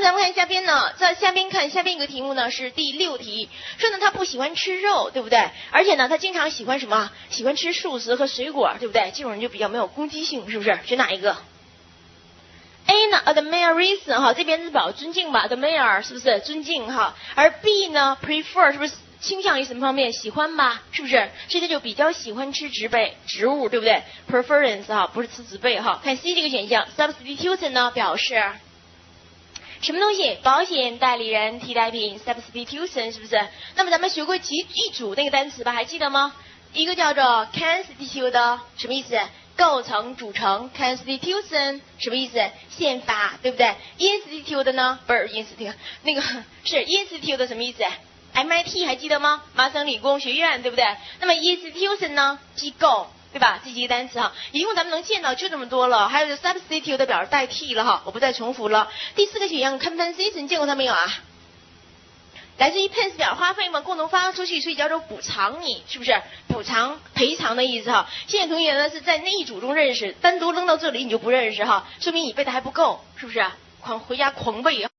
么咱们看下边呢，在下边看下边一个题目呢是第6题，说呢他不喜欢吃肉，对不对？而且呢他经常喜欢什么？喜欢吃素食和水果，对不对？这种人就比较没有攻击性，是不是？选哪一个？A 呢 admire reason 哈，这边是表尊敬吧 ，admire 是不是尊敬哈？而 B 呢 prefer 是不是倾向于什么方面？喜欢吧，是不是？所以他就比较喜欢吃植物，对不对 ？preference 哈，不是吃植被哈。看 C 这个选项 substitution 呢表示什么东西？保险代理人替代品 substitution 是不是？那么咱们学过一组那个单词吧，还记得吗？一个叫做 constitute 什么意思？构成、组成 ，constitution 什么意思？宪法，对不对 ？institute 呢？不是 institute， 那个是 institute 什么意思 ？MIT 还记得吗？麻省理工学院，对不对？那么 institution 呢？机构，对吧？这几个单词哈，一共咱们能见到就这么多了。还有 substitute 表示代替了哈，我不再重复了。第4个选项 compensation 见过它没有啊？来自于 pence 表花费嘛，共同发出去，所以叫做补偿你，是不是？补偿、赔偿的意思哈。现在同学呢是在那一组中认识，单独扔到这里你就不认识哈，说明你背的还不够，是不是？回家狂背。